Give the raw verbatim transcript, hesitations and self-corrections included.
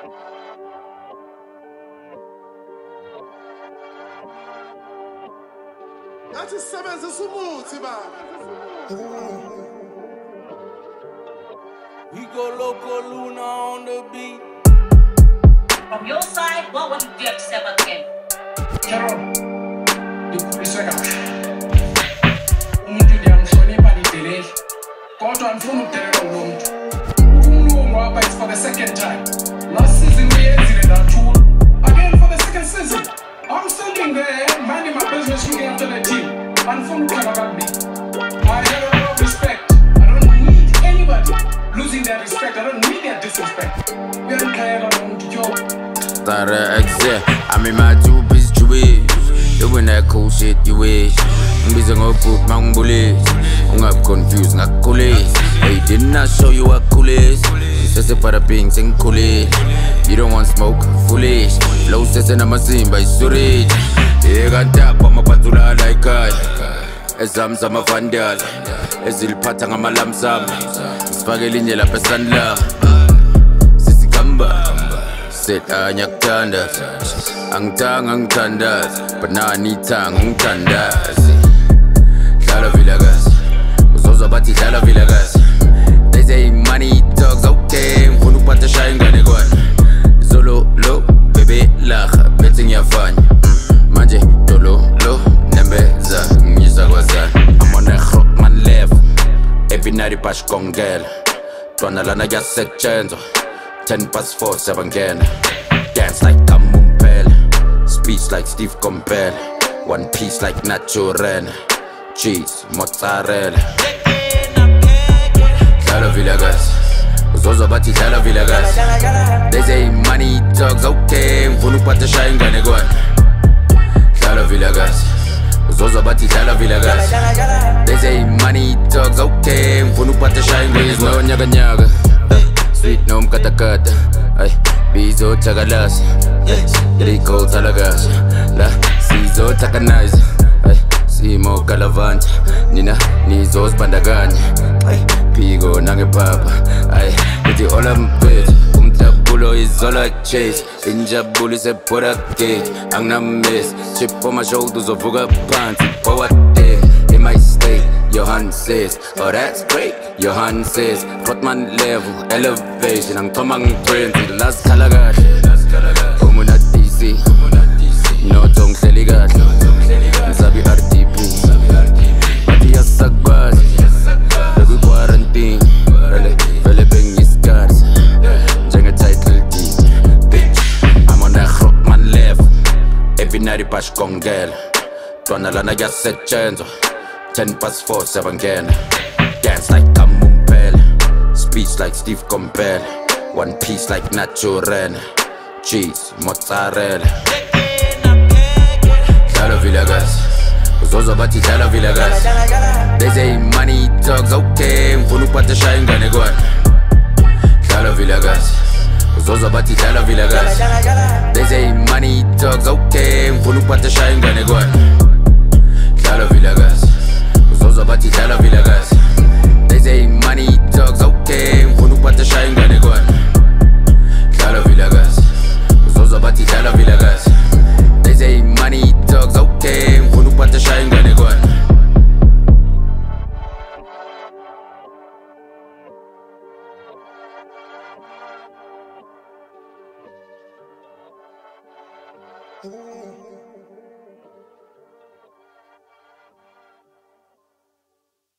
Nathi sisebenzisa umuthi ba. We go local Luna on the beat. From your side, what would you do if Seba again? Jerome, ndikhulise kahle. Umuntu ndiyamhlonipha panidele. Kodwa andifuni ukudelela kulo muntu. Ukumlungu apha is for the second time. Last season uyenzile ndathula. Again for the second season. I'm standing there, minding my business, looking after the team. Andifuni ukukhala kakubi. I have a lot of respect. I don't need anybody losing their respect. I don't need their disrespect. Uyandikayela lo muntu yo. Starter exit, I'm in my two piece Jewish. Doing that cool shit you wish. I'm busy on foot, I'm bullish. I'm not confused, not coolish. Hey, didn't I show you what cool is? Says it for the pings and coolish. You don't want smoke, foolish. Flow says in a machine by Surage. You got tap on my patula like I. Ezam sama vandal. Ezil patang ama lamsam. Spaghetti la pesandla. Sisi kamba. Sit anyak tandas. Ang tang ang tandas. Banani tang ang tandas. Dala villagas. Uzoza bati dala villagas. They say money talks okay. Mfunu pata shine gane gwan. Zolo lo bebe lacha. Betting ya fun. Manje dolo lo nembeza. Nyisa gwazan. I'm on a rock man left. Ebinari pash kongel. Twana lana ya set chenzo. Ten past four, seven again. Dance like Kamumpel. Speech like Steve Compel. One piece like Nacho Ren. Cheese, mozzarella. Tala Villagas. Uzoza bati Tala Villagas. They say money talks okay. Mfunu pata shine gane gwan. Tala Villagas. Uzoza bati Tala Villagas. They say money talks okay. Mfunu pata shine gane gwan. No nyaga nyaga. Sweet nom kata kata, ay bizo tagalas, ay Rico talagas, la sizo takanize, ay simo calavante, nina nizos pandaganya, ay pigo nange papa, ay iti ola mbet, umtabulo is all I chase, injabuli se por aquí, ang namis, chip on my shoulders of uga panty, power day, in my state. Johan says, oh that's great. Johan says, Rotman level, elevation. Ang tomang twenty, last kalagat. Umuna D C, no tong seligat. Sabi R T P, Matias Sagbas. Baby quarantine, Vele beng is cards. Jenga title D, bitch. I'm on that Rotman level. Ebinari pash kongel. Twana lana ya set chenzo. Ten past four, seven again. Dance like Kamumpel. Speech like Steve Compel. One piece like Nacho Ren. Cheese, mozzarella. Tala Villagas. Uzoza bati Tala Villagas. They say money talks okay. Mfunu pata shine gane gwan. Tala Villagas. Uzoza bati Tala Villagas. They say money talks okay. Mfunu pata shine gane gwan. Tala Villagas. Uzoza bati Tala Villagas. They say money talks okay. Mfunu pata shine gane gwan. Tala Villagas. Uzoza bati Tala Villagas. They say money talks okay. Mfunu pata shine gane gwan. Ooh.